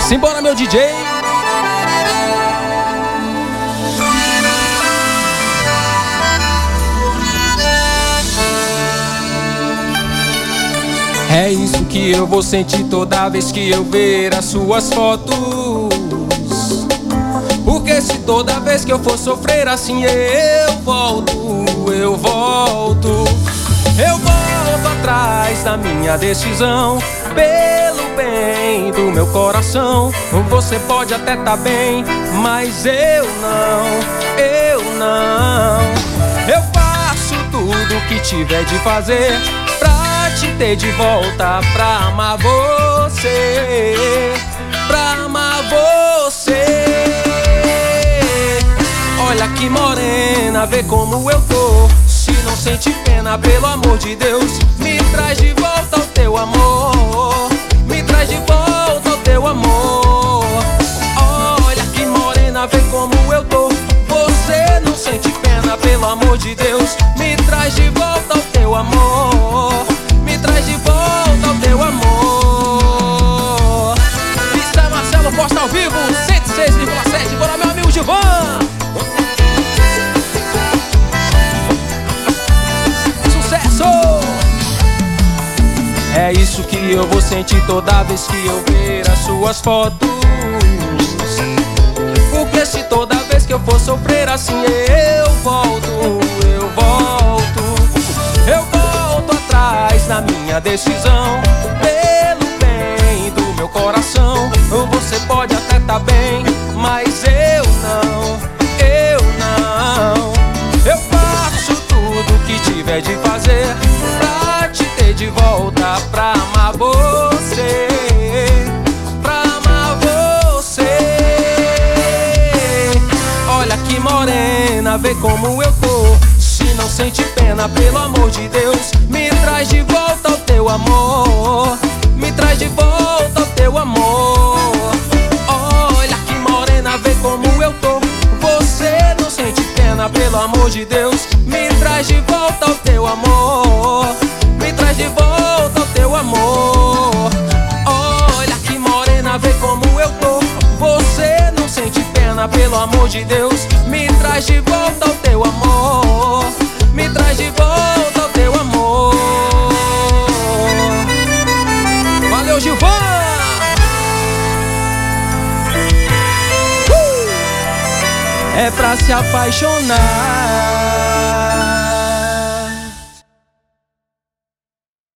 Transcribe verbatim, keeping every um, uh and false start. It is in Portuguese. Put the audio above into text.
Simbora, meu D J. É isso que eu vou sentir toda vez que eu ver as suas fotos. Porque se toda vez que eu for sofrer assim eu volto, eu volto Eu volto atrás da minha decisão, pelo bem do meu coração. Você pode até tá bem, mas eu não, eu não Eu faço tudo o que tiver de fazer pra te ter de volta, pra amar você, pra amar você. Olha que morena, vê como eu tô. Se não sente pena, pelo amor de Deus, me traz de volta o teu amor, me traz de volta o teu amor. Olha que morena, vê como eu tô. Você não sente pena, pelo amor de Deus, me traz de volta o teu amor, me traz de volta o teu amor. Isso é Marcelo Costa ao vivo, cento e seis vírgula sete. Bora, meu amigo Gilvan. É isso que eu vou sentir toda vez que eu ver as suas fotos. Porque se toda vez que eu for sofrer assim eu volto, eu volto Eu volto atrás da minha decisão, pelo bem do meu coração. Você pode até tá bem, mas eu não, eu não Eu faço tudo o que tiver de fazer pra te ter de volta, pra amar você, pra amar você. Olha que morena, vê como eu tô. Se não sente pena, pelo amor de Deus, me traz de volta o teu amor, me traz de volta o teu amor. Olha que morena, vê como eu tô. Você não sente pena, pelo amor de Deus, me traz de volta o teu amor, me traz de volta o teu amor. Olha que morena, vê como eu tô. Você não sente pena, pelo amor de Deus, me traz de volta o teu amor, me traz de volta o teu amor. Valeu, Gilvan! Uh! É pra se apaixonar